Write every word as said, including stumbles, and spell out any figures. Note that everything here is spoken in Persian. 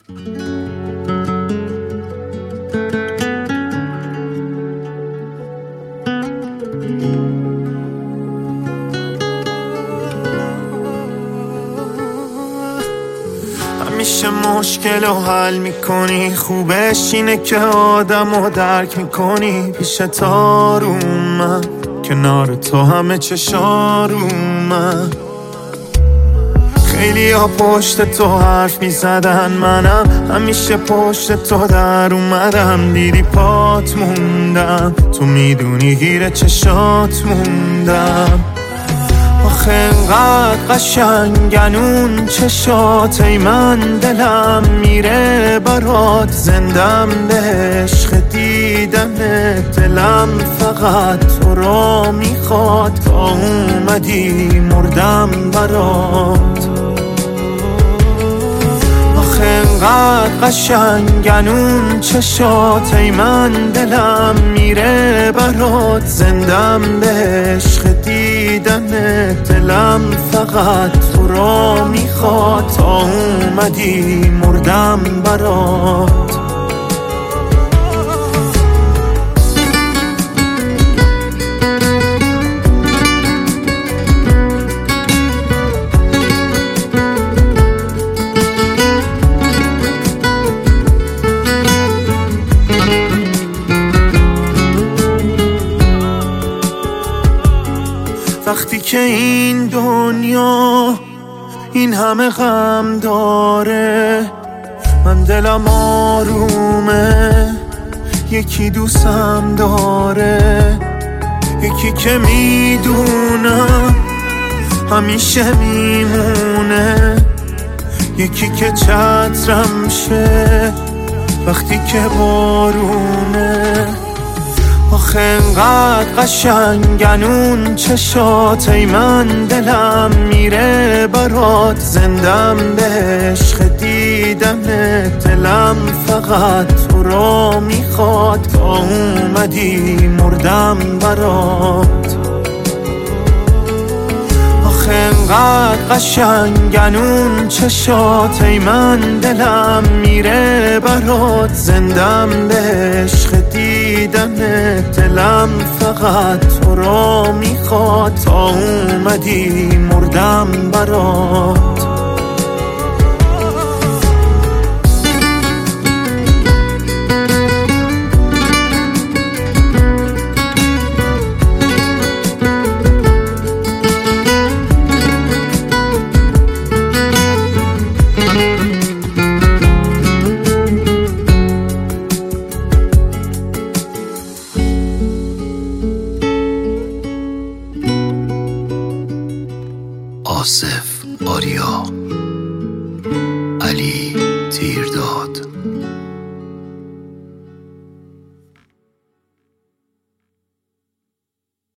همیشه مشکل رو حل میکنی، خوبش اینه که آدم رو درک میکنی. پیشت آرومم، کنار تو همه چشارومم. خیلی ها پشت تو حرف میزدن، منم همیشه پشت تو در اومدم. دیدی پات موندم، تو میدونی گیر چشات موندم. آخه انقدر قشنگن اون چشات، ای من دلم میره برات. زندم به عشق دیدنت، دلم فقط تو را میخواد. تا اومدی مردم برات. آخه انقدر قشنگن اون چشات، ای من دلم میره برات. زندم به عشق دیدنت، دلم فقط تو را میخواد. تا اومدی مردم برات. وقتی که این دنیا این همه غم داره، من دلم آرومه. یکی دوستم داره، یکی که میدونم همیشه میمونه. یکی که چترم شه وقتی که بارونه. آخه انقدر قشنگن اون چشات، ای من دلم میره برات. زندم به عشق دیدنت، دلم فقط تو را میخواد. تا اومدی مردم برات. آخه انقدر قشنگن اون چشات، ای من دلم میره برات. زندم به عشق دیدنت، دلم فقط تو را میخواد. تا اومدی مردم برات. آصف آریا، علی تیرداد.